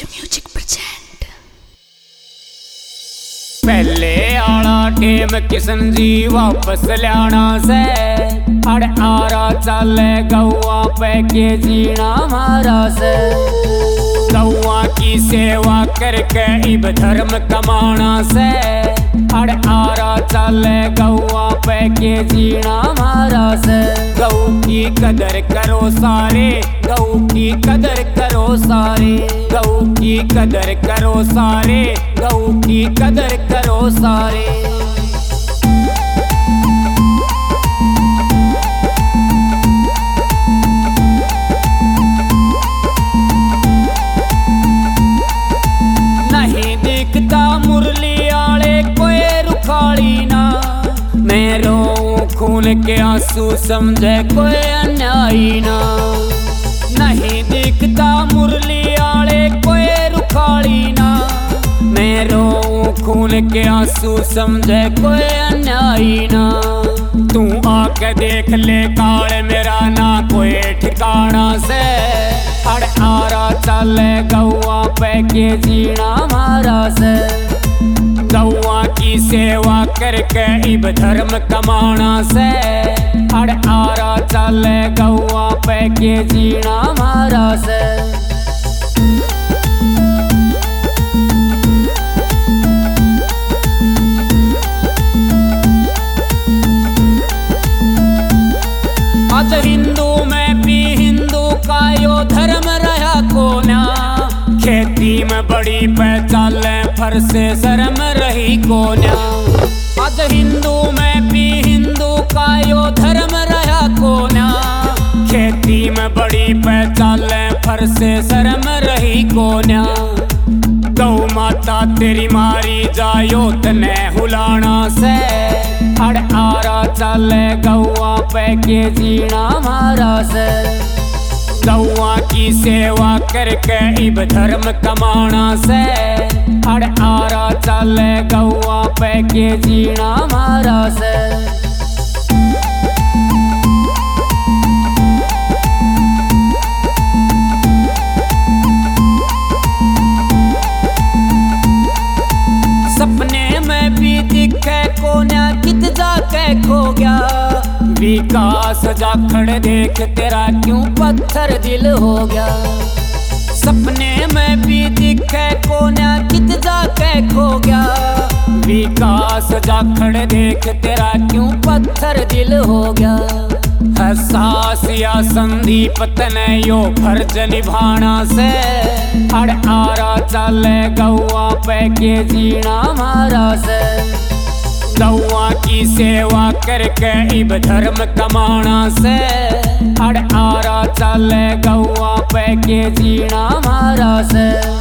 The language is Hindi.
Manju Music present। पहले आला टेम किशन जी वापस ल्याना से अड़ आरा चले गौआ पे के जीना मारा से गौआ की सेवा करके इब धर्म कमाना से अड़ आरा चले गौआ पे के जीना मारा से गौ की कदर करो सारे गौ की कदर करो सारे गौ की कदर करो सारे गौ की कदर करो सारे। नहीं दिखता मुरली आले कोई रुखाली ना मैं रोऊं खून के आंसू समझे कोई अन्यायी ना नहीं दिखता मुरली आले कोई रुखाली ना मैं रोऊं खून के आंसू समझे कोई अन्यायी ना तू आके देख ले काल मेरा ना कोई ठिकाना से अड़ आरा चले गौआ पे के जीना मारा से गौआ की सेवा करके इब धर्म कमाना से अड़ आरा चले गौआ पे के जीना मारा से। आज हिंदू में भी हिंदू का यो धर्म रहा कोना खेती में बड़ी पहचान फर से शर्म रही कोना आज हिंदू में भी हिंदू का यो धर्म रहा कोना खेती में बड़ी पहचान फर से शर्म रही कोना गौ माता तेरी मारी जायो तने हुलाना से अड़ आरा चले गौआ पे के जीना मारा से गौआ की सेवा करके इब धर्म कमाना से अड़ आरा चले गौआ पे के जीना मारा से। सपने में भी दिखे कोन्या कित जाके खो गया विकास जाखड़ देख तेरा क्यों पत्थर दिल हो गया सपने में भी दिखे कोन्या कित जाके खो गया विकास जाखड़ देख तेरा क्यों पत्थर दिल हो गया एहसास या संदीप तने यो फर्ज निभाना से अड़ आरा चले गौआ पे के जीना मारा से गौआ की सेवा करके इब धर्म कमाना से अड़ आरा चले गौआ पे के जीना मारा से।